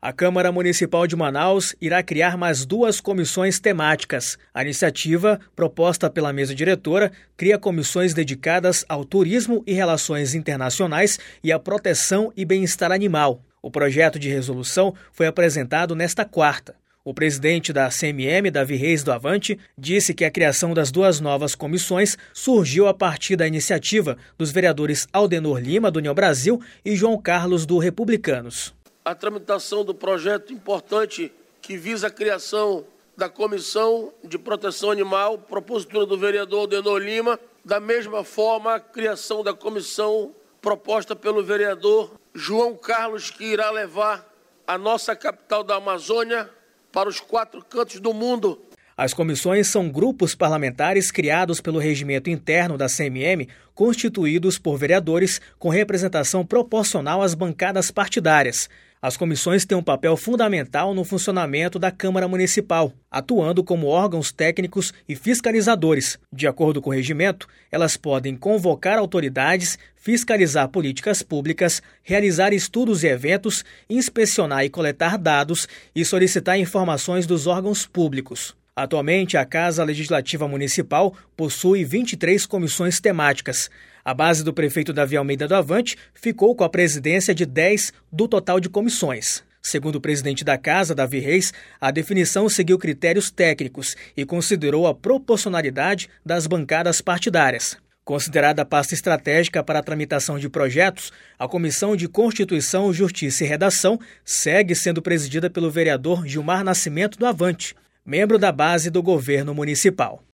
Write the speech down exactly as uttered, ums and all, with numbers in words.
A Câmara Municipal de Manaus irá criar mais duas comissões temáticas. A iniciativa, proposta pela mesa diretora, cria comissões dedicadas ao turismo e relações internacionais e à proteção e bem-estar animal. O projeto de resolução foi apresentado nesta quarta. O presidente da C M M, Davi Reis do Avante, disse que a criação das duas novas comissões surgiu a partir da iniciativa dos vereadores Aldenor Lima, do União Brasil, e João Carlos, do Republicanos. A tramitação do projeto importante que visa a criação da Comissão de Proteção Animal, propositura do vereador Aldenor Lima, da mesma forma a criação da comissão proposta pelo vereador João Carlos, que irá levar a nossa capital da Amazônia para os quatro cantos do mundo. As comissões são grupos parlamentares criados pelo regimento interno da C M M, constituídos por vereadores com representação proporcional às bancadas partidárias. As comissões têm um papel fundamental no funcionamento da Câmara Municipal, atuando como órgãos técnicos e fiscalizadores. De acordo com o regimento, elas podem convocar autoridades, fiscalizar políticas públicas, realizar estudos e eventos, inspecionar e coletar dados e solicitar informações dos órgãos públicos. Atualmente, a Casa Legislativa Municipal possui vinte e três comissões temáticas. A base do prefeito Davi Almeida do Avante ficou com a presidência de dez do total de comissões. Segundo o presidente da Casa, Davi Reis, a definição seguiu critérios técnicos e considerou a proporcionalidade das bancadas partidárias. Considerada pasta estratégica para a tramitação de projetos, a Comissão de Constituição, Justiça e Redação segue sendo presidida pelo vereador Gilmar Nascimento do Avante, membro da base do governo municipal.